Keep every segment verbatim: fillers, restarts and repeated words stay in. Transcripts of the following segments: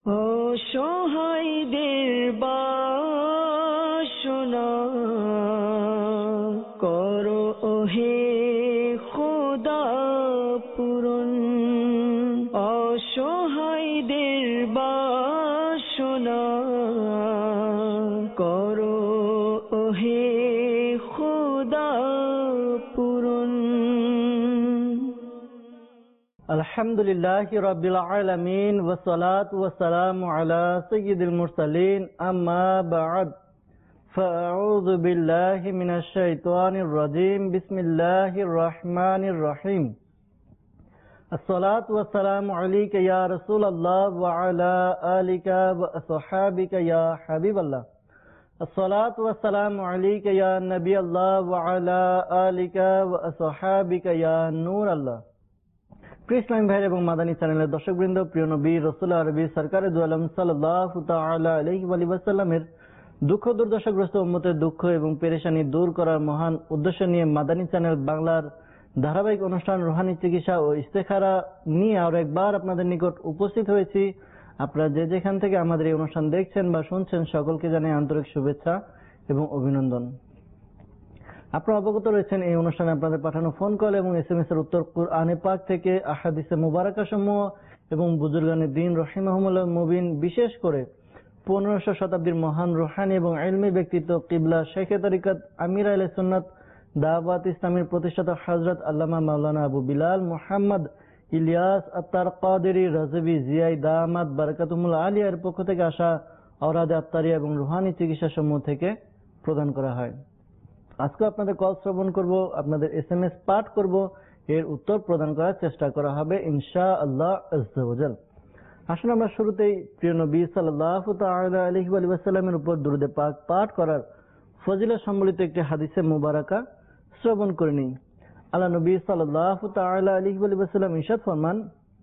অসহায়দের বাসনা করো ওহে খোদা পূরণ। অসহায়দের বাসনা করো ওহে খোদা পূরণ। আলহামদুলিল্লাহি রাব্বিল আলামিন ওয়াসসালাতু ওয়াসসালামু আলা সাইয়্যিদিল মুরসালিন আম্মা বা'দ ফাআউযু বিল্লাহি মিনাশ শাইতানির রাজীম বিসমিল্লাহির রহমানির রহিম। আসসালাতু ওয়াসসালামু আলাইকা ইয়া রাসূলুল্লাহ ওয়া আলা আলিকা ওয়া আসহাবিকা ইয়া হাবিবাল্লাহ। আসসালাতু ওয়াসসালামু আলাইকা ইয়া নবিয়াল্লাহ ওয়া আলা আলিকা ওয়া আসহাবিকা ইয়া নূরাল্লাহ। প্রিয় ইসলামী ভাই এবং মাদানী চ্যানেলের দর্শকবৃন্দ, প্রিয় নবী রাসূল আরবি সরকারে দু আলম সাল্লাল্লাহু তাআলা আলাইহি ওয়া সাল্লামের দুঃখ দুর্দশাগ্রস্ত উম্মতের দুঃখ এবং পেরেশানি দূর করার মহান উদ্দেশ্য নিয়ে মাদানী চ্যানেল বাংলার ধারাবাহিক অনুষ্ঠান রুহানি চিকিৎসা ও ইস্তেখারা নিয়ে আরো একবার আপনাদের নিকট উপস্থিত হয়েছি। আপনারা যে যেখান থেকে আমাদের এই অনুষ্ঠান দেখছেন বা শুনছেন, সকলকে জানাই আন্তরিক শুভেচ্ছা এবং অভিনন্দন। আপনারা অবগত রয়েছেন এই অনুষ্ঠানে আপনাদের পাঠানো ফোন কল এবং এস এম এস এর উত্তর কুরআনে পাক থেকে আহাদিসে মুবারাকা সমূহ এবং বুজুর্গানে দ্বীন রাহিমাহুমুল্লাহ মুবিন, বিশেষ করে পনেরোশো শতাব্দীর মহান রুহানি এবং ইলমি ব্যক্তিত্ব কিবলা শেখে তরিকত আমির আহলে সুন্নাত দাওয়াত ইসলামীর প্রতিষ্ঠাতা হযরত আল্লামা মাওলানা আবু বিলাল মুহাম্মদ ইলিয়াস আত্তার কাদেরী রাজভী জিয়াই দামাত বারাকাতুহুল আলিয়ার পক্ষ থেকে আসা আওরাদে আত্তারিয়া এবং রুহানি চিকিৎসা সমূহ থেকে প্রদান করা হয়। আজকে আপনাদের কল শ্রবণ করব, আপনাদের এস এম এস পাঠ করব, এর উত্তর প্রদান করার চেষ্টা করা হবে ইনশাআল্লাহ আযজা ওয়া জাল। আসুন আমরা শুরুতেই প্রিয় নবী সাল্লাল্লাহু তাআলা আলাইহি ওয়া সাল্লামের উপর দুরূদে পাক পাঠ করার ফজিলত সম্বলিত একটি হাদিসে মুবারাকা শ্রবণ করে নিই। আল্লাহ নবী সাল্লাল্লাহু তাআলা আলাইহি ওয়া সাল্লাম ইরশাদ ফরমান,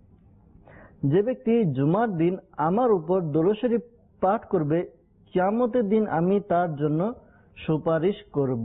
যে ব্যক্তি জুমার দিন আমার উপর দরুদ শরীফ পাঠ করবে, কিয়ামতের দিন আমি তার জন্য সুপারিশ করব।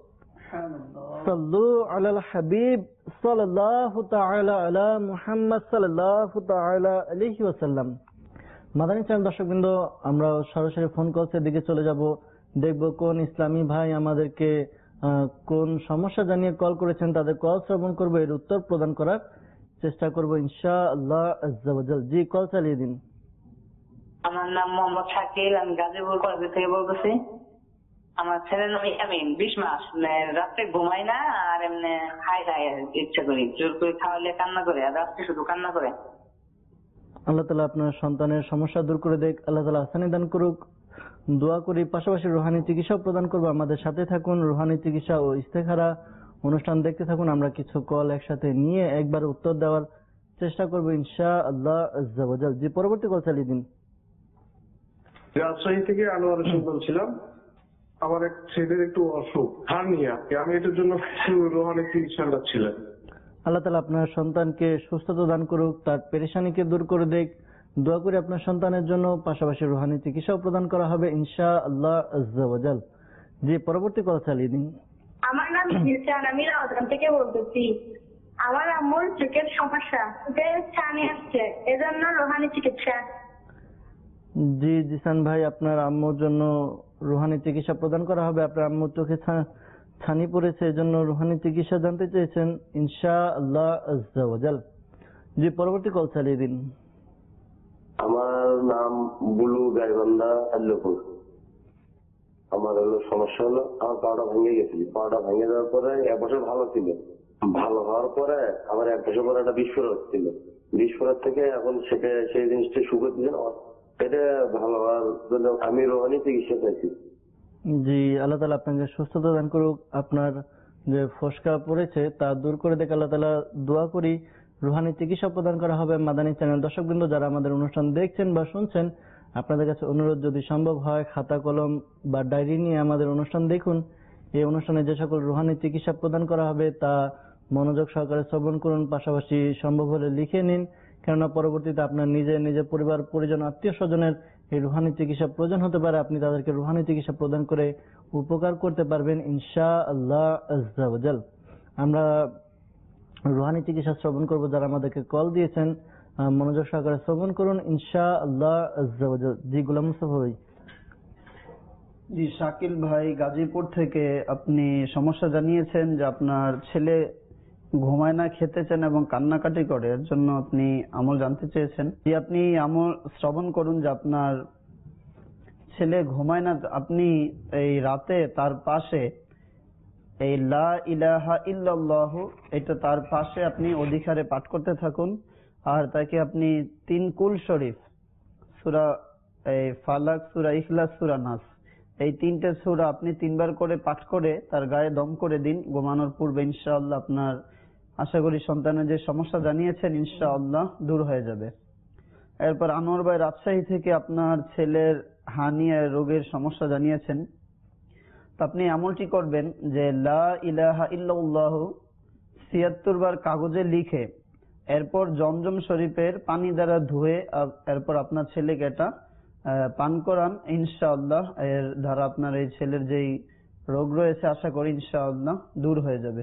সাল্লু আলাল হাবিব সাল্লাল্লাহু তাআলা আলা মুহাম্মদ সাল্লাল্লাহু তাআলা আলাইহি ওয়াসাল্লাম। মাদানী চ্যানেল দর্শকবৃন্দ, আমরা সরাসরি ফোন কলের দিকে চলে যাব। দেখব কোন ইসলামী ভাই আমাদেরকে কোন সমস্যা জানিয়ে কল করেছেন, তাদের কল শ্রবণ করব, এর উত্তর প্রদান করার চেষ্টা করব ইনশাআল্লাহ আযজা ওয়া জাল। জি, কল চালিয়ে দিন। আমার নাম মোহাম্মদ শাকিল, আমি গাজীপুর কলেজ থেকে বলতেছি। আমার ছেলের নাম ইয়ামিন, বিশ মাস, রাত্রে ঘুমাই না আর এমনি খাই খাই ইচ্ছা করি, জোর করে খাওয়ালে কান্না করে, আর রাত্রে শুধু কান্না করে। আল্লাহ তাআলা আপনার সন্তানের সমস্যা দূর করে দেখ, আল্লাহ তাআলা আসানি দান করুক, দোয়া করি। পাশাপাশি রুহানি চিকিৎসা প্রদান করবো, আমাদের সাথে থাকুন। রুহানি চিকিৎসা ও ইস্তেখারা অনুষ্ঠান দেখতে থাকুন। আমরা কিছু কল একসাথে নিয়ে একবার উত্তর দেওয়ার চেষ্টা করবো ইনশাআল্লাহ আযজা ওয়া জাল। জি, পরবর্তী কল চালিয়ে দিন। রাজশাহী থেকে আনোয়ার হোসেন বলছিলাম। আমার এক ছেলের একটু অসুখ, হার্নিয়া, আমি এটার জন্য রুহানি চিকিৎসা লাগছিলাম। আল্লাহ তাআলা আপনার সন্তানকে সুস্থতা দান করুক, তার পেরেশানিকে দূর করে দেখ, দোয়া করি আপনার সন্তানের জন্য। পাশাপাশি রুহানি চিকিৎসাও প্রদান করা হবে ইনশাআল্লাহ আযজা ওয়া জাল। জি, পরবর্তী কথা চালিয়ে দিন। আমার নাম জিলশান, আমি রাউজান থেকে বলতেছি। আমার আম্মুর চোখের সমস্যা, ছানি আসছে, এজন্য রুহানি চিকিৎসা। জি জিসান ভাই, আপনার আম্মুর জন্য রুহানি চিকিৎসা প্রদান করা হবে। আপনার আম্মুর চোখে ছানি পড়েছে, এজন্য রুহানি চিকিৎসা জানতে চেয়েছেন ইনশাআল্লাহ আযজা ওয়া জাল। জি, পরবর্তী কল চালিয়ে দিন। আমার নাম বুলু, গাইবান্ধা, আল্লাহপুর। আমার হলো সমস্যা হলো আমার পাটা ভেঙে গেছিল। পাটা ভেঙে যাওয়ার পরে এক বছর ভালো ছিল, ভালো হওয়ার পরে আবার এক বছর পরে একটা বিস্ফোরণ হচ্ছিল। বিস্ফোরণ থেকে এখন সেটা সেই জিনিসটা শুকিয়ে দিলেন, এটা ভালো হওয়ার জন্য আমি রোহানি চিকিৎসা চাইছি। জি, আল্লাহ তাআলা আপনাকে সুস্থতা দান করুক। আপনার যে ফসকা পড়েছে তা দূর করে দেখে আল্লাহ তাআলা দোয়া করি রুহানি চিকিৎসা প্রদান করা হবে। মাদানী চ্যানেল দর্শকবৃন্দ, যারা আমাদের অনুষ্ঠান দেখছেন বা শুনছেন, আপনাদের কাছে অনুরোধ, যদি সম্ভব হয় খাতা কলম বা ডায়েরি নিয়ে আমাদের অনুষ্ঠান দেখুন। এই অনুষ্ঠানে যে সকল রুহানি চিকিৎসা প্রদান করা হবে তা মনোযোগ সহকারে শ্রবণ করুন, পাশাপাশি সম্ভব হলে লিখে নিন, কেননা পরবর্তীতে আপনার নিজের নিজের পরিবার পরিজন আত্মীয় স্বজনের এই রুহানি চিকিৎসা প্রয়োজন হতে পারে। আপনি তাদেরকে রুহানি চিকিৎসা প্রদান করে উপকার করতে পারবেন ইনশাআল্লাহ আযজা ওয়া জাল। আমরা রুহানি চিকিৎসা শ্রবণ করব। যারা আমাদেরকে কল দিয়েছেন আহ, মনোযোগ সহকারে শ্রবণ করুন ইনশাআল্লাহ আজ্জা ওয়া জাল। জি গোলাম মুস্তাফা ভাই। জি শাকিল ভাই গাজীপুর থেকে আপনি সমস্যা জানিয়েছেন যে আপনার ছেলে ঘুমায় না, খেতে চান এবং কান্নাকাটি করে, এর জন্য আপনি আমল জানতে চেয়েছেন। যে আপনি আমল শ্রবণ করুন যে আপনার ছেলে ঘুমায় না, আপনি এই রাতে তার পাশে এই লা ইলাহা ইল্লাল্লাহ এটা তার পাশে আপনি অধিকারে পাঠ করতে থাকুন। আর তাকে আপনি তিন কুল শরীফ, সূরা এই ফালাক, সূরা ইখলাস, সূরা নাস, এই তিনটে সূরা আপনি তিনবার করে পাঠ করে তার গায়ে দম করে দিন ঘুমানোর পূর্বে। ইনশাআল্লাহ আপনার আশা করি সন্তানের যে সমস্যা জানিয়েছেন ইনশাআল্লাহ দূর হয়ে যাবে। এরপর আনোয়ার ভাই রাজশাহী থেকে আপনার ছেলের হার্নিয়া রোগের সমস্যা জানিয়েছেন। তো আপনি আমলটি করবেন যে লা ইলাহা ইল্লাল্লাহ ছিয়াত্তর বার কাগজে লিখে এরপর জমজম শরীফের পানি দ্বারা ধুয়ে এরপর আপনার ছেলেকে এটা পান করান। ইনশাআল্লাহ এর দ্বারা আপনার এই ছেলের যেই রোগ রয়েছে আশা করি ইনশাআল্লাহ দূর হয়ে যাবে।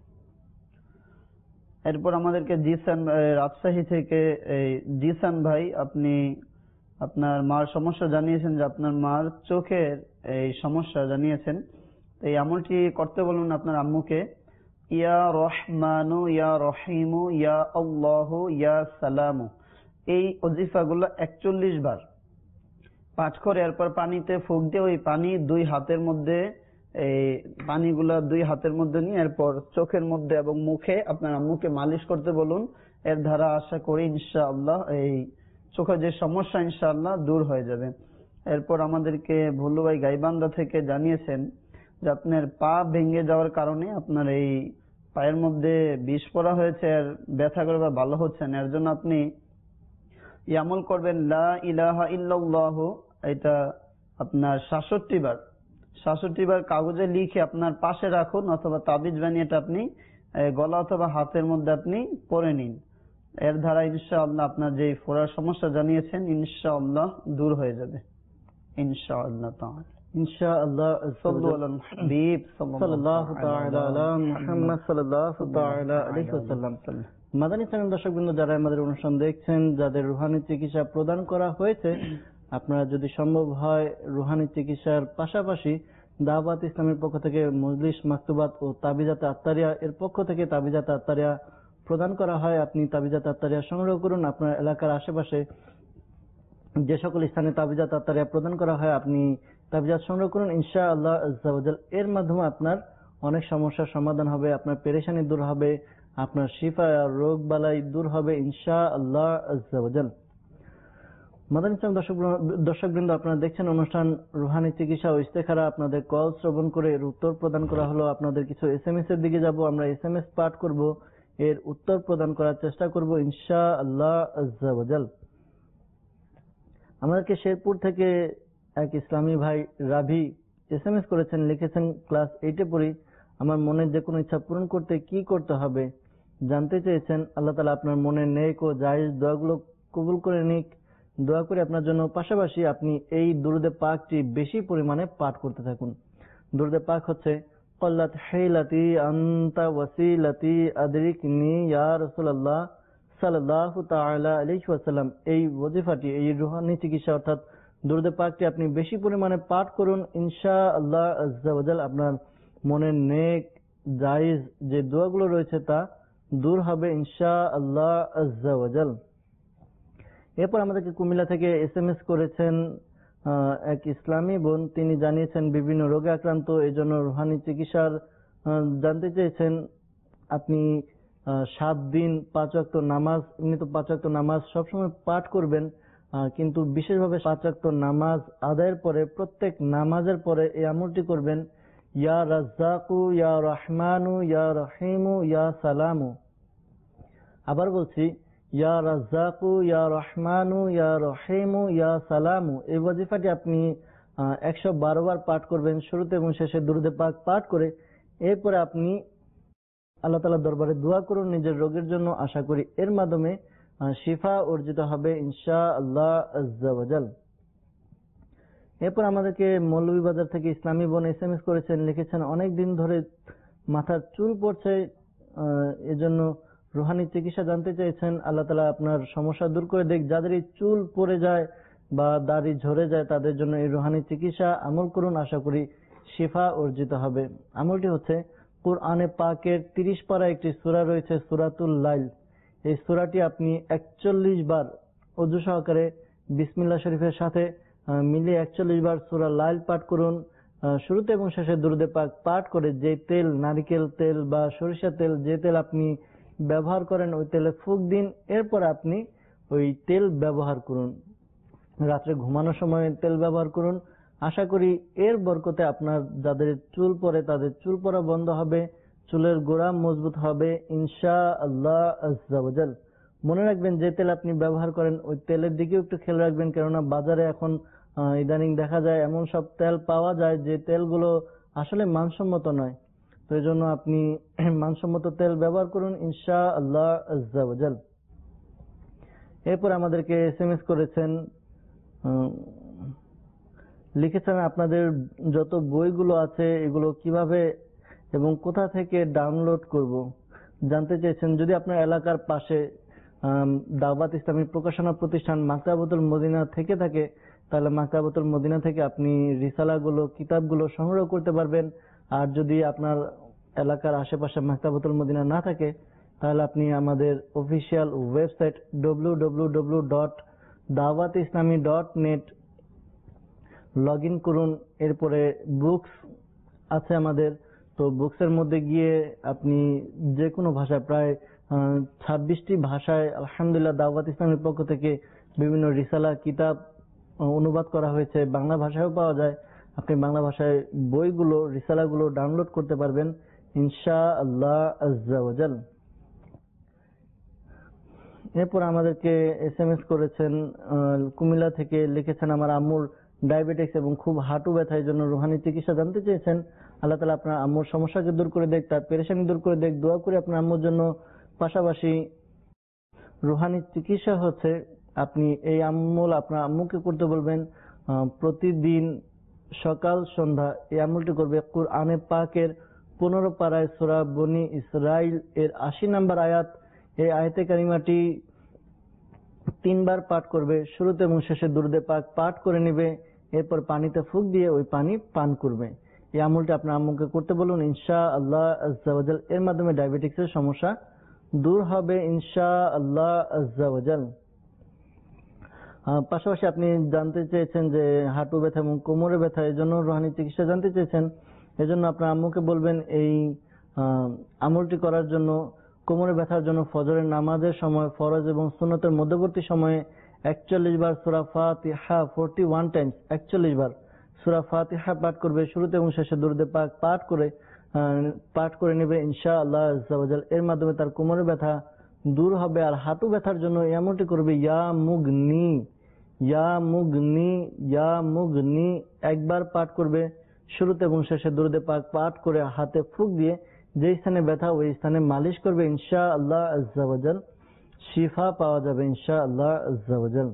এরপর আমাদেরকে জিসান রাজশাহী থেকে জিসান ভাই আপনি আপনার মার সমস্যা জানিয়েছেন যে আপনার মার চোখের এই সমস্যা জানিয়েছেন। এই আমলটি করতে বলুন আপনার আম্মুকে। ইয়া রহমানু ইয়া রহিমু ইয়া আল্লাহু ইয়া সালামু, এই ওজিফাগুলো একচল্লিশ বার পাঠ করে এরপর পানিতে ফুঁক দিয়ে ওই পানি দুই হাতের মধ্যে এই পানিগুলা দুই হাতের মধ্যে নিয়ে এরপর চোখের মধ্যে এবং মুখে আপনার আম্মুকে মালিশ করতে বলুন। এর দ্বারা আশা করি ইনশাআল্লাহ এই চোখের যে সমস্যা ইনশাআল্লাহ দূর হয়ে যাবে। এরপর আমাদেরকে ভুলু ভাই গাইবান্ধা থেকে জানিয়েছেন যে আপনার পা ভেঙে যাওয়ার কারণে আপনার এই পায়ের মধ্যে বিষ পড়া হয়েছে, আর ব্যথা করে বা ভালো হচ্ছে না, এর জন্য আপনি আমল করবেন লা ইলাহা ইল্লাল্লাহ এটা আপনার সাতষট্টি বার সাতষট্টি বার কাগজে লিখে আপনার পাশে রাখুন অথবা তাবিজ বানিয়ে এটা আপনি গলা অথবা হাতের মধ্যে আপনি পরে নিন। এর দ্বারা ইনশাআল্লাহ আপনার যে ফোড়ার সমস্যা জানিয়েছেন ইনশাআল্লাহ দূর হয়ে যাবে ইনশাআল্লাহ তাআলা। ইনশাআল্লাহ সাল্লাল্লাহু আলাইহি হাবিব সাল্লাল্লাহু তাআলা আলা মুহাম্মদ সাল্লাল্লাহু তাআলা আলাইহি ওয়াসাল্লাম। মাদানী চ্যানেল দর্শকবৃন্দ যারা আমাদের অনুষ্ঠান দেখছেন, যাদের রুহানি চিকিৎসা প্রদান করা হয়েছে, আপনারা যদি সম্ভব হয় রুহানি চিকিৎসার পাশাপাশি দাওয়াত ইসলামের পক্ষ থেকে মজলিস মাকতুবাত ও তাবিজাত আত্তারিয়া এর পক্ষ থেকে তাবিজাত আত্তারিয়া প্রদান করা হয়, আপনি তাবিজাত আত্তারিয়া সংগ্রহ করুন। আপনার এলাকার আশেপাশে যে সকল স্থানে তাবিজাত আত্তারিয়া প্রদান করা হয় আপনি তাবিজাত সংগ্রহ করুন ইনশাআল্লাহ আজ্জা ওয়া জাল। এর মাধ্যমে আপনার অনেক সমস্যার সমাধান হবে, আপনার পেরেশানি দূর হবে, আপনার শিফা রোগ বালাই দূর হবে ইনশাআল্লাহ আজ্জা ওয়া জাল। মাদানী ইসলাম দর্শকবৃন্দ আপনারা দেখছেন অনুষ্ঠান রুহানি চিকিৎসা ও ইস্তেখারা। আপনাদের কল শ্রবণ করে এর উত্তর প্রদান করা হলো। আপনাদের কিছু এস এম এস এর দিকে যাব, আমরা এস এম এস পাঠ করব, এর উত্তর প্রদান করার চেষ্টা করব ইনশাআল্লাহ আজ্জা ওয়া জাল। আমাদেরকে শেরপুর থেকে এক ইসলামী ভাই রাভি এস এম এস করেছেন, লিখেছেন ক্লাস এইটে পড়ি, আমার মনের যে কোনো ইচ্ছা পূরণ করতে কি করতে হবে জানতে চেয়েছেন। আল্লাহ তাআলা আপনার মনের নেক ও জায়েজ দোয়াগুলো কবুল করে নিক, দোয়া করে আপনার জন্য। পাশাপাশি আপনি এই দুরুদে পাকটি বেশি পরিমাণে পাঠ করতে থাকুন। দুরুদে পাক হচ্ছে কল্লাত হিলাতি আনতা ওয়াসিলাতি আদরিকনি ইয়া রাসূলুল্লাহ সাল্লাল্লাহু তাআলা আলাইহি ওয়াসাল্লাম। এই ওজিফাটি, এই রুহানি চিকিৎসা অর্থাৎ দুরুদে পাকটি আপনি বেশি পরিমাণে পাঠ করুন ইনশাআল্লাহ আজ্জা ওয়া জাল। আপনার মনের নেক জায়েজ যে দোয়াগুলো রয়েছে তা দূর হবে ইনশাআল্লাহ আজ্জা ওয়া জাল। এরপর আমাদেরকে কুমিল্লা থেকে এস এম এস করেছেন এক ইসলামী বোন, তিনি জানিয়েছেন বিভিন্ন রোগে আক্রান্ত, এই জন্য রুহানি চিকিৎসার জানতে চেয়েছেন। আপনি সাত দিন পাঁচ ওয়াক্ত নামাজ, এমনি তো পাঁচ ওয়াক্ত নামাজ সবসময় পাঠ করবেন, কিন্তু বিশেষভাবে পাঁচ ওয়াক্ত নামাজ আদায়ের পরে প্রত্যেক নামাজের পরে এই আমলটি করবেন ইয়া রাজ্জাকু ইয়া রহমানু ইয়া রহিমু ইয়া সালামু। আবার বলছি ইয়া রাজ্জাকু ইয়া রহমানু ইয়া রহিমু ইয়া সালামু। এই ওয়াজিফাটি আপনি একশো বারো বার পাঠ করবেন, শুরুতে এবং শেষে দুরুদে পাক পাঠ করে। এরপরে আপনি আল্লাহ তাআলার দরবারে দোয়া করুন নিজের রোগের জন্য, আশা করি এর মাধ্যমে শিফা অর্জিত হবে ইনশাআল্লাহ আজ্জা ওয়া জাল। এরপর আমাদেরকে মৌলভীবাজার থেকে ইসলামী বোন এস এম এস করেছেন, লিখেছেন অনেক দিন ধরে মাথার চুল পড়ছে, এজন্য রুহানি চিকিৎসা জানতে চেয়েছেন, আল্লাহ তাআলা আপনার সমস্যা দূর করে দেখ। যাদের এই চুল পড়ে যায় বা দাড়ি ঝরে যায় তাদের জন্য এই রুহানি চিকিৎসা আমল করুন, আশা করি শিফা অর্জিত হবে। আমলটি হচ্ছে কুরআনে পাকের তিরিশ পারা একটি সূরা রয়েছে সূরাতুল লাইল। এই সূরাটি আপনি একচল্লিশ বার ওযু সহকারে বিসমিল্লাহ শরীফের সাথে মিলিয়ে একচল্লিশ বার সূরা লাইল পাঠ করুন। শুরুতে এবং শেষে দুরূদে পাক পাঠ করে যে তেল, নারিকেল তেল বা সরিষা তেল, যে তেল আপনি ব্যবহার করেন ওই তেলে ফুঁক দিন। এরপর আপনি ওই তেল ব্যবহার করুন, রাত্রে ঘুমানোর সময় তেল ব্যবহার করুন। আশা করি এর বরকতে আপনার যাদের চুল পড়ে তাদের চুল পড়া বন্ধ হবে, চুলের গোড়া মজবুত হবে ইনশাআল্লাহ আজ্জা ওয়া জাল। মনে রাখবেন যে তেল আপনি ব্যবহার করেন ওই তেলের দিকেও একটু খেয়াল রাখবেন, কেননা বাজারে এখন ইদানিং দেখা যায় এমন সব তেল পাওয়া যায় যে তেলগুলো আসলে মানসম্মত নয়। তো এই জন্য আপনি মানসম্মত তেল ব্যবহার করুন ইনশাআল্লাহ আজ্জা ওয়া জাল। এরপর আমাদেরকে এসএমএস করেছেন, লিখেছেন আপনাদের যত বইগুলো আছে এগুলো কিভাবে এবং কোথা থেকে ডাউনলোড করব জানতে চেয়েছেন। যদি আপনার এলাকার পাশে দাওয়াত ইসলামী প্রকাশনা প্রতিষ্ঠান মাকতাবতুল মদিনা থেকে থাকে তাহলে মাকতাবতুল মদিনা থেকে আপনি রিসালাগুলো, কিতাবগুলো সংগ্রহ করতে পারবেন। আর যদি আপনার এলাকার আশেপাশে মাকতাবতুল মদিনা না থাকে তাহলে আপনি আমাদের official website W W W dot Dawat Islami dot net log in করুন। এরপরে বুকস আছে আমাদের, তো বুকসের মধ্যে গিয়ে আপনি যে কোনো ভাষায় প্রায় ছাব্বিশটি ভাষায় আলহামদুলিল্লাহ দাওয়াত ইসলামের পক্ষ থেকে বিভিন্ন রিসালা কিতাব অনুবাদ করা হয়েছে, বাংলা ভাষায়ও পাওয়া যায়। আপনি বাংলা ভাষায় বইগুলো, রিসালাগুলো ডাউনলোড করতে পারবেন ইনশাআল্লাহ আজ্জা ওয়া জাল। এরপর আমাদেরকে এসএমএস করেছেন কুমিল্লা থেকে, লিখেছেন আমার আম্মুর ডায়াবেটিস এবং খুব হাঁটু ব্যথা, এই জন্য রুহানি চিকিৎসা জানতে চেয়েছেন। আল্লাহ তাআলা আপনার আম্মুর সমস্যাকে দূর করে দেখ, তার পেরেশানি দূর করে দেখ। দোয়া করি আপনার আম্মুর জন্য। পাশাপাশি রুহানি চিকিৎসা হচ্ছে আপনি এই আমল আপনার আম্মুকে করতে বলবেন প্রতিদিন সকাল সন্ধ্যা। এই আমলটি করবে কুরআনে পাকের পনেরো পারায় সূরা বনি ইসরাইল এর আশি নম্বর আয়াত। এই আয়াতে কারিমাটি তিনবার পাঠ করবে, শুরুতে এবং শেষে দুরূদে পাক পাঠ করে নেবে, এরপর পানিতে ফুঁক দিয়ে ওই পানি পান করবে। এই আমলটি আপনার আম্মুকে করতে বলুন ইনশাআল্লাহ আজ্জা ওয়া জাল। এর মাধ্যমে ডায়াবেটিক্সের সমস্যা দূর হবে ইনশাআল্লাহ আজ্জা ওয়া জাল। পাশাপাশি আপনি জানতে চেয়েছেন যে হাঁটু ব্যথা এবং কোমরে ব্যথা, এই জন্য রুহানি চিকিৎসা জানতে চেয়েছেন। এজন্য আপনার আম্মুকে বলবেন এই আমলটি করার জন্য। কোমরে ব্যথার জন্য ফজরের নামাজের সময় ফরজ এবং সুন্নতের মধ্যবর্তী সময়ে একচল্লিশ বার সূরা ফাতিহা ফোরটি ওয়ান টাইমস একচল্লিশ বার সূরা ফাতিহা পাঠ করবে, শুরুতে এবং শেষে দুরূদে পাক পাঠ করে পাঠ করে নেবে ইনশাআল্লাহ আজ্জা ওয়া জাল। এর মাধ্যমে তার কোমরে ব্যথা দূর হবে। আর হাঁটু ব্যথার জন্য এমনটি করবে ইয়া মুগনি ইয়া মুগনি ইয়া মুগনি একবার পাঠ করবে, শুরুতে এবং শেষে দুরূদে পাক পাঠ করে হাতে ফুঁক দিয়ে যে স্থানে ব্যথা ওই স্থানে মালিশ করবে ইনশাআল্লাহ আজ্জা ওয়া জাল। শিফা পাওয়া যাবে ইনশাআল্লাহ আজ্জা ওয়া জাল।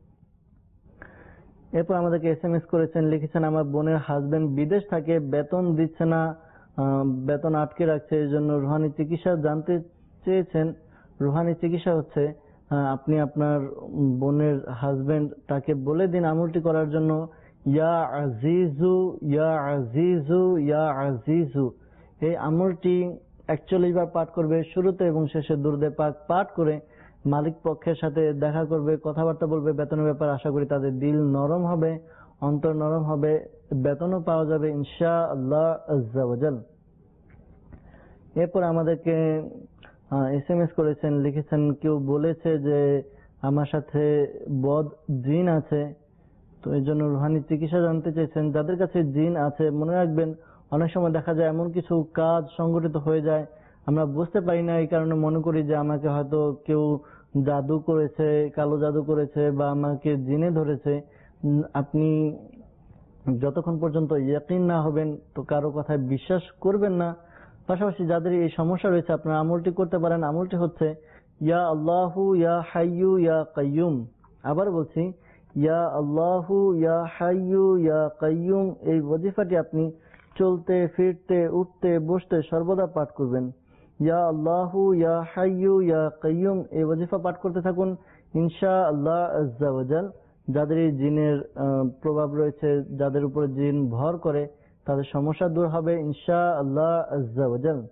এরপর আমাদেরকে এসএমএস করেছেন, লিখেছেন আমার বোনের হাজবেন্ড বিদেশ থাকে, বেতন দিচ্ছে না, বেতন আটকে রাখছে, এই জন্য রুহানি চিকিৎসা জানতে চেয়েছেন। রুহানি চিকিৎসা হচ্ছে আপনি আপনার বোনের হাজবেন্ড তাকে বলে দিন আমলটি করার জন্য ইয়া আজিজু ইয়া আজিজু ইয়া আজিজু। এই আমলটি একচল্লিশ বার পাঠ করবে, শুরুতে এবং শেষে দুরূদে পাক পাঠ করে মালিক পক্ষের সাথে দেখা করবে, কথাবার্তা বলবে বেতনের ব্যাপারে। আশা করি তাদের দিল নরম হবে, অন্তর নরম হবে, বেতনও পাওয়া যাবে ইনশাআল্লাহ আজ্জা ওয়া জাল। এরপর আমাদেরকে এসএমএস করেছেন, লিখেছেন কেউ বলেছে যে আমার সাথে বদ জিন আছে, তো এই জন্য রুহানি চিকিৎসা জানতে চেয়েছেন। যাদের কাছে জিন আছে মনে রাখবেন অনেক সময় দেখা যায় এমন কিছু কাজ সংগঠিত হয়ে যায় আমরা বুঝতে পারি না, এই কারণে মনে করি যে আমাকে হয়তো কেউ জাদু করেছে, কালো জাদু করেছে বা আমাকে জিনে ধরেছে। আপনি যতক্ষণ পর্যন্ত ইয়াকিন না হবেন তো কারো কথায় বিশ্বাস করবেন না। পাশাপাশি যাদের এই সমস্যা রয়েছে আপনারা আমলটি করতে পারেন। আমলটি হচ্ছে ইয়া আল্লাহু ইয়া হাইয়ু ইয়া কাইয়ুম। আবার বলছি ইয়া আল্লাহু ইয়া হাইয়ু ইয়া কাইয়ুম। এই ওয়াজিফাটি আপনি চলতে ফিরতে উঠতে বসতে সর্বদা পাঠ করবেন। ইয়া আল্লাহু ইয়া হাইয়ু ইয়া কাইয়ুম এই ওয়াজিফা পাঠ করতে থাকুন ইনশাআল্লাহ আজ্জা ওয়া জাল। যাদের এই জিনের প্রভাব রয়েছে, যাদের উপরে জিন ভর করে, তাদের সমস্যা দূর হবে ইনশাআল্লাহ আজ্জা ওয়া জাল।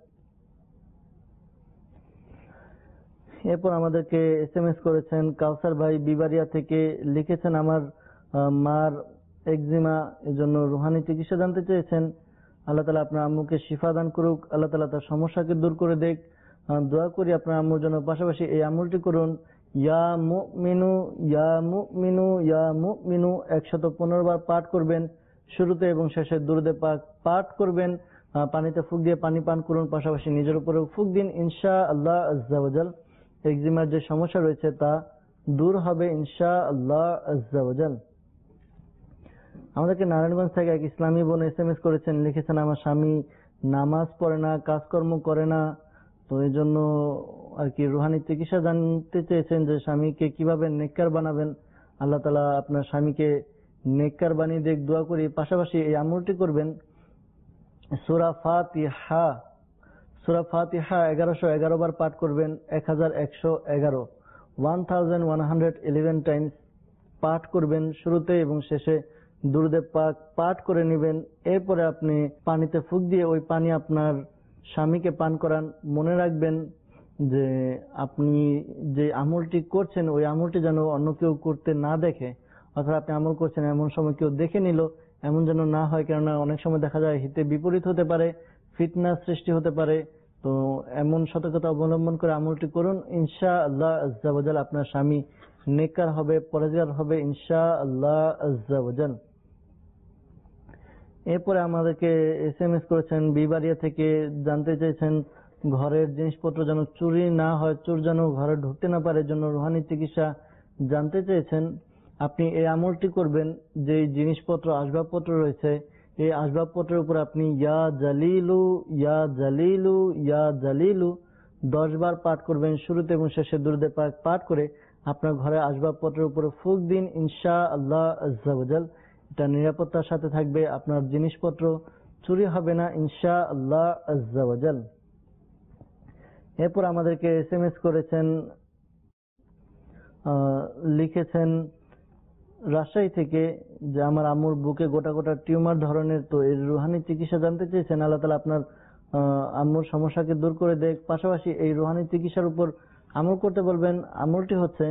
এরপর আমাদেরকে এস এম এস করেছেন কাউসার ভাই বিবারিয়া থেকে, লিখেছেন আমার মার একজিমা, এর জন্য রুহানি চিকিৎসা জানতে চেয়েছেন। আল্লাহ তাআলা আপনার আম্মুকে শিফা দান করুক, আল্লাহ তাআলা তার সমস্যাকে দূর করে দেখ। দোয়া করি আপনার আম্মুর জন্য। পাশাপাশি এই আমলটি করুন, ইয়া মুমিনু ইয়া মুমিনু ইয়া মুমিনু একশত পনেরো বার পাঠ করবেন। শুরুতে এবং শেষে দুরূদে পাক পাঠ করবেন। পানিতে ফুক দিয়ে পানি পান করুন, পাশাপাশি নিজের উপরে ফুক দিন ইনশাআল্লাহ আজ্জা ওয়া জাল। একজিমার যে সমস্যা রয়েছে তা দূর হবে ইনশাআল্লাহ আজ্জা ওয়া জাল। আমাদেরকে নারায়ণগঞ্জ থেকে এক ইসলামী বোন এস এম এস করেছেন, লিখেছেন আমার স্বামী নামাজ পড়ে না, কাজকর্ম করে না, তো এই জন্য আর কি রুহানি চিকিৎসা জানতে চেয়েছেন যে স্বামীকে কিভাবে নেককার বানাবেন। আল্লাহ তাআলা আপনার স্বামীকে নেককার বানিয়ে দেখ, দোয়া করি। পাশাপাশি এই আমলটি করবেন সূরা ফাতিহা, সূরা ফাতিহা এগারোশো এগারো বার পাঠ করবেন, এক হাজার একশো এগারো one thousand one hundred eleven times পাঠ করবেন। শুরুতে এবং শেষে দুরূদে পাক পাঠ করে নেবেন। এরপরে আপনি পানিতে ফুক দিয়ে ওই পানি আপনার স্বামীকে পান করান। মনে রাখবেন যে আপনি যে আমলটি করছেন ওই আমলটি যেন অন্য কেউ করতে না দেখে, অর্থাৎ আপনি আমল করছেন এমন সময় কেউ দেখে নিল, এমন যেন না হয়। কেননা অনেক সময় দেখা যায় হিতে বিপরীত হতে পারে, ফিতনা সৃষ্টি হতে পারে। তো এমন সতর্কতা অবলম্বন করে আমলটি করুন ইনশাআল্লাহ আজ্জা ওয়া জাল। আপনার স্বামী নেককার হবে, পরেজগার হবে ইনশাআল্লাহ আজ্জা ওয়া জাল। এরপরে আমাদেরকে এস এম এস করেছেন বিবারিয়া থেকে, জানতে চেয়েছেন ঘরের জিনিসপত্র যেন চুরি না হয়, চোর যেন ঘরে ঢুকতে না পারে, জন্য রুহানি চিকিৎসা জানতে চেয়েছেন। আপনি এই আমলটি করবেন, যে জিনিসপত্র আসবাবপত্র রয়েছে এই আসবাবপত্রের উপর আপনি ইয়া জালিলু ইয়া জালিলু ইয়া জালিলু দশ বার পাঠ করবেন। শুরুতে এবং শেষে দুরূদে পাক পাঠ করে আপনার ঘরে আসবাবপত্রের উপরে ফুক দিন ইনশাআল্লাহ আজ্জা ওয়া জাল। এটা নিরাপত্তার সাথে থাকবে, আপনার জিনিসপত্র চুরি হবে না ইনশাআল্লাহ আজ্জা ওয়া জাল। এরপর আমাদেরকে এস এম এস করেছেন, লিখেছেন রাজশাহী থেকে যে আমার আম্মুর বুকে গোটা গোটা টিউমার ধরনের, তো এর রুহানি চিকিৎসা জানতে চেয়েছেন। আল্লাহ তাআলা আপনার আম্মুর সমস্যাকে দূর করে দেখ। পাশাপাশি এই রুহানি চিকিৎসার উপর আমল করতে বলবেন। আমলটি হচ্ছে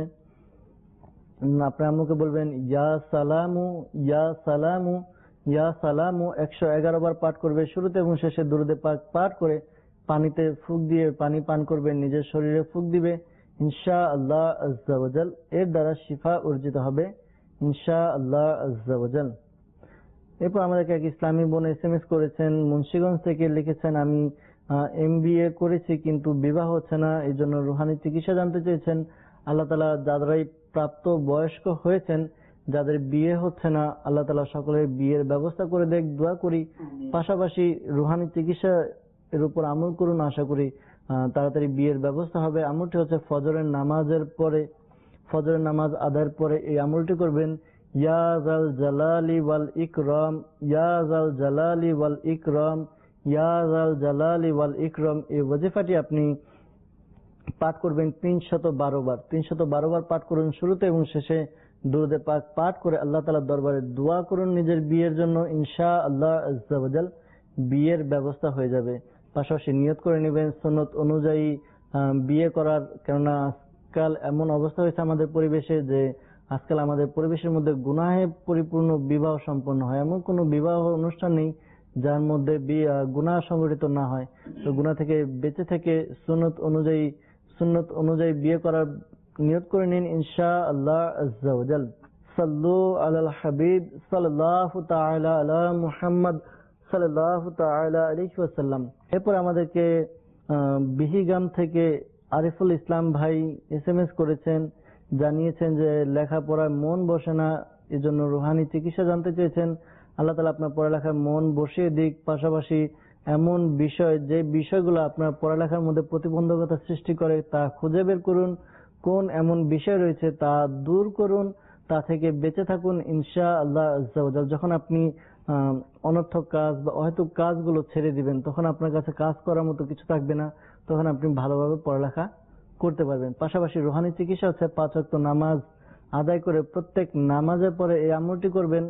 আপনার আম্মুকে বলবেন ইয়া সালামু ইয়া সালামু ইয়া সালামু একশো এগারো বার পাঠ করবে। শুরুতে এবং শেষে দুরূদে পাক পাঠ করে পানিতে ফুক দিয়ে পানি পান করবেন, নিজের শরীরে ফুক দিবে ইনশাআল্লাহ আজ্জা ওয়া জাল। এর দ্বারা শিফা অর্জিত হবে ইনশাআল্লাহ আজ্জা ওয়া জাল। এরপর আমাদেরকে এক ইসলামী বোন এস এম এস করেছেন মুন্সিগঞ্জ থেকে, লিখেছেন আমি এম বি এ করেছি কিন্তু বিবাহ হচ্ছে না, এই জন্য রুহানি চিকিৎসা জানতে চেয়েছেন। আল্লাহ তাআলা যারাই প্রাপ্ত বয়স্ক হয়েছেন, যাদের বিয়ে হচ্ছে না, আল্লাহ তাআলা সকলের বিয়ের ব্যবস্থা করে দেখ, দোয়া করি। পাশাপাশি রুহানি চিকিৎসা এর উপর আমল করুন, আশা করি তাড়াতাড়ি বিয়ের ব্যবস্থা হবে। আমলটি হচ্ছে ফজরের নামাজের পরে, ফজরের নামাজ আদায়ের পরে এই আমলটি করবেন। ইয়া জাল জালালি ওয়াল ইকরাম ইয়া জাল জালালি ওয়াল ইকরাম ইয়া জাল জালালি ওয়াল ইকরাম এই ওয়াজিফাটি আপনি পাঠ করবেন তিনশত বারো বার। তিনশত বারো বার পাঠ করুন। শুরুতে এবং শেষে দুরূদে পাক পাঠ করে আল্লাহ তাআলার দরবারে দোয়া করুন নিজের বিয়ের জন্য ইনশাআল্লাহ আজ্জা ওয়া জাল। বিয়ের ব্যবস্থা হয়ে যাবে। পাশাপাশি নিয়ত করে নেবেন সুন্নত অনুযায়ী বিয়ে করার, কেননা আজকাল এমন অবস্থা হয়েছে আমাদের পরিবেশে যে আজকাল আমাদের পরিবেশের মধ্যে গুনাহে পরিপূর্ণ বিবাহ সম্পন্ন হয়। এমন কোন বিবাহ অনুষ্ঠান নেই যার মধ্যে গুনাহ সংগঠিত না হয়। তো গুনাহ থেকে বেঁচে থেকে সুন্নত অনুযায়ী সুন্নত অনুযায়ী বিয়ে করার নিয়ত করে নিন ইনশাআল্লাহ আজ্জা ওয়া জাল। সাল্লু আলাল হাবিব সাল্লাল্লাহু তাআলা আলা মুহাম্মদ সাল্লাল্লাহু তাআলা আলাইহি ওয়াসাল্লাম। এরপর আমাদেরকে বিহিগাম থেকে আরিফুল ইসলাম ভাই এস এম এস করেছেন, জানিয়েছেন যে লেখাপড়ায় মন বসে না, এজন্য রুহানি চিকিৎসা জানতে চেয়েছেন। আল্লাহ তাআলা আপনার পড়ালেখায় মন বসিয়ে দিক। পাশাপাশি এমন বিষয় যে বিষয়গুলো আপনার পড়ালেখার মধ্যে প্রতিবন্ধকতা সৃষ্টি করে তা খুঁজে বের করুন। কোন এমন বিষয় রয়েছে তা দূর করুন, তা থেকে বেঁচে থাকুন ইনশাআল্লাহ আজ্জা ওয়া জাল। যখন আপনি অনর্থক কাজ বা অহেতুক কাজগুলো ছেড়ে দিবেন তখন আপনার কাছে কাজ করার মতো কিছু থাকবে না। তখন আপনি ভালোভাবে পড়ালেখা করতে পারবেন। পাশাপাশি রুহানি চিকিৎসা হচ্ছে পাঁচ ওয়াক্ত নামাজ আদায় করে প্রত্যেক নামাজের পরে এই আমলটি করবেন।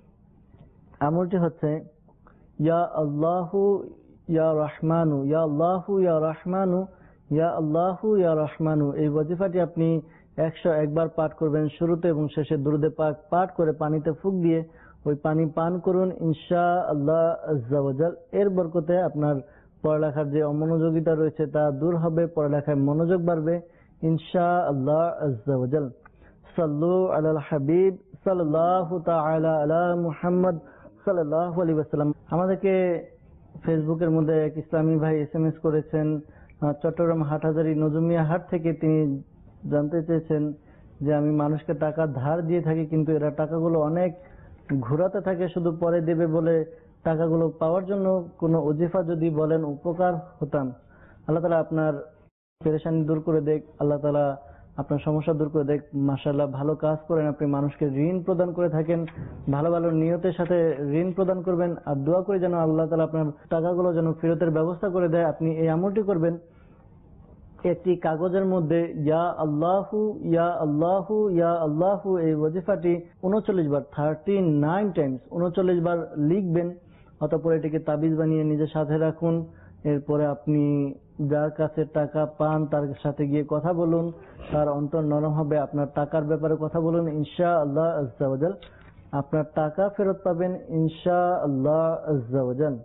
আমলটি হচ্ছে ইয়া আল্লাহু ইয়া রহমানু, ইয়া আল্লাহু ইয়া রহমানু, ইয়া আল্লাহু ইয়া রহমানু। এই ওয়াজিফাটি আপনি একশো একবার পাঠ করবেন। শুরুতে এবং শেষে দুরূদে পাক পাঠ করে পানিতে ফুঁক দিয়ে ওই পানি পান করুন ইনশাআল্লাহ আজ্জা ওয়া জাল। এর বরকতে আপনার পড়ালেখার যে অমনোযোগিতা রয়েছে তা দূর হবে, পড়ালেখায় মনোযোগ বাড়বে ইনশাআল্লাহ আজ্জা ওয়া জাল। সাল্লু আলাল হাবিব সাল্লাল্লাহু তাআলা আলা মুহাম্মদ সাল্লাল্লাহু আলাইহি ওয়াসাল্লাম। আমাদেরকে ফেসবুকের মধ্যে এক ইসলামী ভাই এসএমএস করেছেন চট্টগ্রাম হাটহাজারী নজুমিয়া হাট থেকে। তিনি জানতে চেয়েছেন যে আমি মানুষকে টাকা ধার দিয়ে থাকি, কিন্তু এরা টাকাগুলো অনেক ঘোরাতে থাকে, শুধু পরে দেবে বলে। টাকাগুলো পাওয়ার জন্য কোনো ওজিফা যদি বলেন উপকার হতাম। আল্লাহ তাআলা আপনার পেরেশানি দূর করে দেখ, আল্লাহ তাআলা আপনার সমস্যা দূর করে দেখ। মাশাআল্লাহ, ভালো কাজ করেন আপনি, মানুষকে ঋণ প্রদান করে থাকেন। ভালো ভালো নিয়তের সাথে ঋণ প্রদান করবেন আর দোয়া করে যেন আল্লাহ তাআলা আপনার টাকাগুলো যেন ফেরতের ব্যবস্থা করে দেয়। আপনি এই আমলটি করবেন। একটি কাগজের মধ্যে ইয়া আল্লাহু ইয়া আল্লাহু ইয়া আল্লাহু এই ওয়াজিফাটি উনচল্লিশ বার থার্টি নাইন টাইমস উনচল্লিশ বার লিখবেন। অতঃপর এটিকে তাবিজ বানিয়ে নিজের সাথে রাখুন। এরপরে আপনি যার কাছে টাকা পান তার সাথে গিয়ে কথা বলুন, তার অন্তর নরম হবে। আপনার টাকার ব্যাপারে কথা বলুন ইনশাআল্লাহ আজ্জা ওয়া জাল। আপনার টাকা ফেরত পাবেন ইনশাআল্লাহ আজ্জা ওয়া জাল।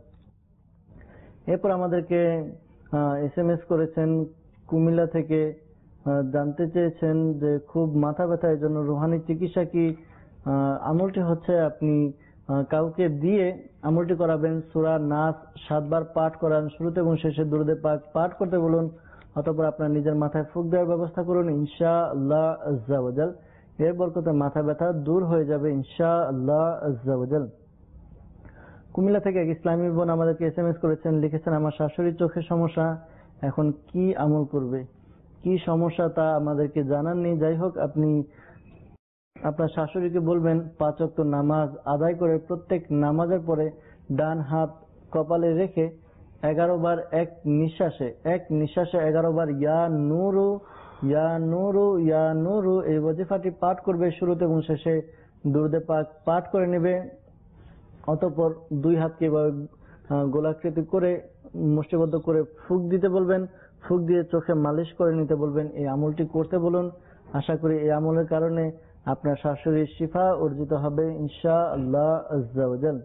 এরপর আমাদেরকে এসএমএস করেছেন কুমিল্লা থেকে, জানতে চেয়েছেন যে খুব মাথা ব্যথা, এর জন্য রুহানি চিকিৎসা কি? আমলটি হচ্ছে আপনি কাউকে দিয়ে আমলটি করাবেন। সূরা নাস সাতবার পাঠ করান, শুরুতে এবং শেষে দুরূদে পাক পাঠ করতে বলুন। অতঃপর আপনার নিজের মাথায় ফুঁক দেওয়ার ব্যবস্থা করুন ইনশাআল্লাহ আজ্জা ওয়া জাল। এর বরকতে মাথা ব্যথা দূর হয়ে যাবে ইনশাআল্লাহ আজ্জা ওয়া জাল। কুমিল্লা থেকে এক ইসলামী বোন আমাদেরকে এসএমএস করেছেন, লিখেছেন আমার শাশুড়ির চোখের সমস্যা, এখন কি আমল করবে? কি সমস্যা তা আমাদেরকে জানাননি। যাই হোক, আপনি আপনার শাশুড়িকে বলবেন পাঁচ ওয়াক্ত নামাজ আদায় করে প্রত্যেক নামাজের পরে ডান হাত কপালে রেখে এগারো বার এক নিঃশ্বাসে এক নিঃশ্বাসে এগারো বার ইয়া নূরু ইয়া নূরু ইয়া নূরু এই ওয়াজিফাটি পাঠ করবে। শুরুতে এবং শেষে দুরূদে পাক পাঠ করে নেবে। অতঃপর দুই হাতকে এভাবে গোলাকৃতি করে মুষ্টিবদ্ধ করে ফুঁক দিতে বলবেন। ফুঁক দিয়ে চোখে মালিশ করে নিতে বলবেন। এই আমলটি করতে বলুন। আশা করি এই আমলের কারণে আপনার শাশুড়ির শিফা অর্জিত হবে ইনশাআল্লাহ আজ্জা ওয়া জাল।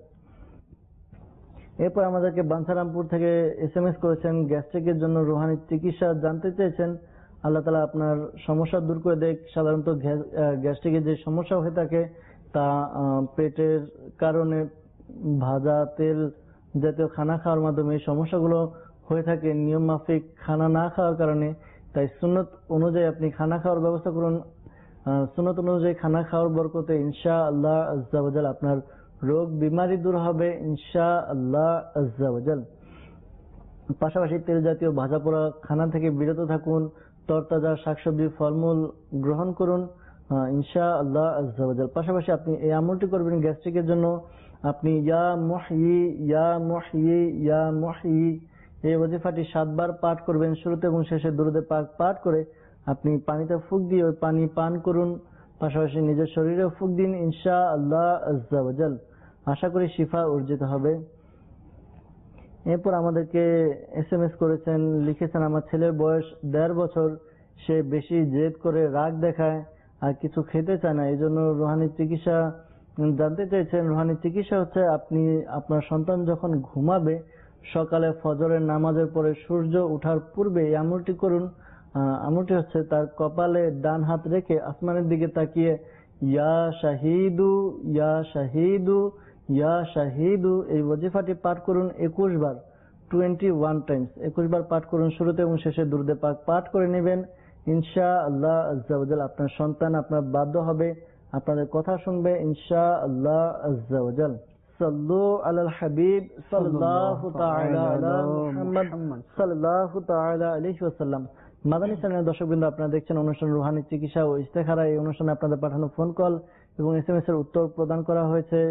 এরপর আমাদেরকে বাঞ্ছারামপুর থেকে এসএমএস করেছেন, গ্যাস্ট্রিকের জন্য রুহানি চিকিৎসা জানতে চেয়েছেন। আল্লাহ তাআলা আপনার সমস্যা দূর করে দেখ। সাধারণত গ্যাস্ট্রিকের যে সমস্যা হয়ে থাকে তা পেটের কারণে ভাজা তেল জাতীয় খানা খাওয়ার মাধ্যমে এই সমস্যাগুলো হয়ে থাকে, নিয়ম মাফিক খানা না খাওয়ার কারণে। তাই সুন্নত অনুযায়ী আপনি খানা খাওয়ার ব্যবস্থা করুন। সুন্নত অনুযায়ী খানা খাওয়ার বরকতে ইনশাআল্লাহ আজ্জা ওয়া জাল আপনার রোগ বিমারি দূর হবে ইনশাআল্লাহ আজ্জা ওয়া জাল। পাশাপাশি তেল জাতীয় ভাজা পোড়া খানা থেকে বিরত থাকুন। তরতাজা শাকসবজি ফলমূল গ্রহণ করুন ইনশাআল্লাহ আজ্জা ওয়া জাল। পাশাপাশি আপনি এই আমলটি করবেন গ্যাস্ট্রিকের জন্য। আপনি ইয়া মুহয়ি ইয়া মুহয়ি ইয়া মুহয়ি এই ওয়াজিফাটি সাতবার পাঠ করবেন। শুরুতে এবং শেষে দুরূদে পাক পাঠ করে আপনি পানিতে ফুঁক দিয়ে ওই পানি পান করুন। পাশাপাশি নিজের শরীরে ফুঁক দিন ইনশাআল্লাহ আজ্জা ওয়া জাল। আশা করি শিফা অর্জিত হবে। এরপর আমাদেরকে এসএমএস করেছেন, লিখেছেন আমার ছেলের বয়স দেড় বছর, সে বেশি জেদ করে রাগ দেখায় আর কিছু খেতে চায় না, এই জন্য রুহানি চিকিৎসা জানতে চেয়েছেন। রুহানি চিকিৎসা হচ্ছে আপনি আপনার সন্তান যখন ঘুমাবে সকালে ফজরের নামাজের পরে সূর্য ওঠার পূর্বে এই আমলটি করুন। আমলটি হচ্ছে তার কপালে ডান হাত রেখে আসমানের দিকে তাকিয়ে ইয়া শাহিদু ইয়া শাহিদু ইয়া শাহিদু এই ওয়াজিফাটি পাঠ করুন একুশ বার টোয়েন্টি ওয়ান টাইমস একুশ বার পাঠ করুন। শুরুতে এবং শেষে দুরূদে পাক পাঠ করে নেবেন ইনশাআল্লাহ আজ্জা ওয়া জাল। আপনার সন্তান আপনার বাধ্য হবে, আপনাদের কথা শুনবে ইনশাআল্লাহ আজ্জা ওয়া জাল। সাল্লু আলাল হাবিব সাল্লাল্লাহু তাআলা আলা মুহাম্মদ সাল্লাল্লাহু তাআলা আলাইহি ওয়াসাল্লাম। মাদানী চ্যানেলের দর্শকবৃন্দ, আপনারা দেখছেন অনুষ্ঠান রুহানি চিকিৎসা ও ইস্তেখারা। এই অনুষ্ঠানে আপনাদের পাঠানো ফোন কল এবং এসএমএস এর উত্তর প্রদান করা হয়েছে।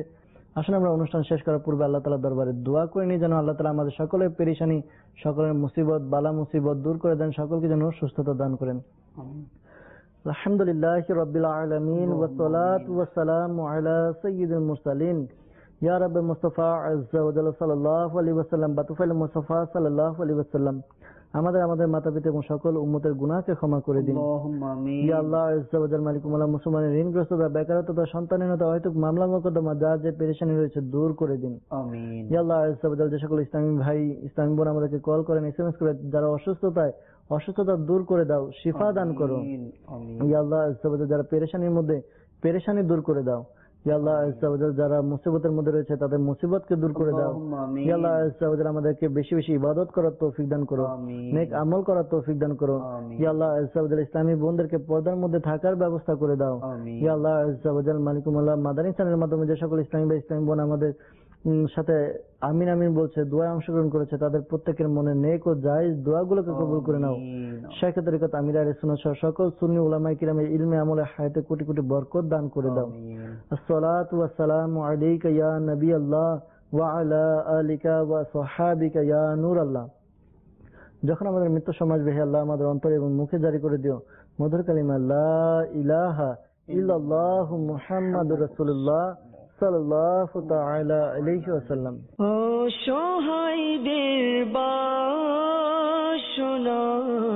আসলে আমরা অনুষ্ঠান শেষ করার পূর্বে আল্লাহ তাআলার দরবারে দোয়া করে নিই যেন আল্লাহ তাআলা আমাদের সকলের পেরেশানি, সকলের মুসিবত, বালা মুসিবত দূর করে দেন, সকলকে যেন সুস্থতা দান করেন। আলহামদুলিল্লাহি রাব্বিল আলামিন ওয়াস সালাতু ওয়াস সালামু আলা সাইয়্যিদিল মুরসালিন ইয়া রাব্বি মুস্তাফা আযজা ওয়া জাল্লা সাল্লাল্লাহু আলাইহি ওয়াসাল্লাম বাতুফাইল মুস্তাফা সাল্লাল্লাহু আলাইহি ওয়াসাল্লাম আমাদের আমাদের মাতা পিতা এবং সকল উম্মতের গুনাহকে ক্ষমা করে দিন। আল্লাহুম্মা আমিন। ইয়া আল্লাহ আযজা ওয়া জাল্লা মালিকুল মুলক মুসলমানের ঋণগ্রস্ততা, বেকারত্বতা, সন্তানহীনতা, হয়তো মামলা মোকদ্দমা যা যে পেরেশানি রয়েছে দূর করে দিন। আমিন। ইয়া আল্লাহ আযজা ওয়া জাল্লা যে সকল ইসলামী ভাই ইসলামী বোন আমাদেরকে কল করেন, এসএমএস করে, যারা অসুস্থতায় অসুস্থতা দূর করে দাও, শিফা দান করো। ইয়া আল্লাহ আযজা ওয়া জাল্লা যারা পেরেশানির মধ্যে পেরেশানি দূর করে দাও। ইয়া আল্লাহ আযজা ওয়া জাল্লা যারা মুসিবতের মধ্যে রয়েছে তাদের মুসিবতকে দূর করে দাও। ইয়া আল্লাহ আযজা ওয়া জাল্লা আমাদেরকে বেশি বেশি ইবাদত করার তৌফিক দান করো, নেক আমল করার তৌফিক দান করো। ইয়া আল্লাহ আযজা ওয়া জাল্লা ইসলামী বোনদেরকে পর্দার মধ্যে থাকার ব্যবস্থা করে দাও। ইয়া আল্লাহ আযজা ওয়া জাল্লা মালিকুল মুলক মাদানী চ্যানেলের মাধ্যমে যে সকল ইসলামী ভাই ইসলামী বোন আমাদের সাথে আমিন আমিন বলছে, দোয়ায় অংশগ্রহণ করেছে, তাদের প্রত্যেকের মনে নেক ও জায়েজ দোয়াগুলোকে কবুল করে নাও। শাইখ তরিকত আমির আহলে সুন্নাত সহ সকল সুন্নি উলামায়ে কিরামের ইলমে আমলে হায়াতে কোটি কোটি বরকত দান করে দাও। আসসালাতু ওয়াসসালামু আলাইকা ইয়া নবী আল্লাহ ওয়া আলা আলিকা ওয়া সাহাবিকা ইয়া নূর আল্লাহ। যখন আমাদের মৃত্যু সমাজ বেহে আল্লাহ আমাদের অন্তরে এবং মুখে জারি করে দিও মধুর কালিমা লা ইলাহা ইল্লাল্লাহু মুহাম্মাদুর রাসূলুল্লাহ সাল্লাল্লাহু তাআলা আলাইহি ওয়াসাল্লাম। অসহায়দের বাসনা